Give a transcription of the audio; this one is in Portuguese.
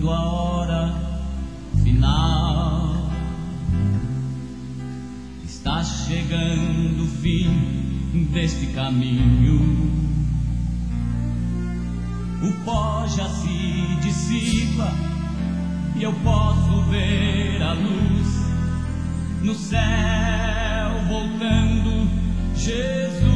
chegando a hora final. Está chegando o fim deste caminho. O pó já se dissipa e eu posso ver a luz no céu voltando, Jesus.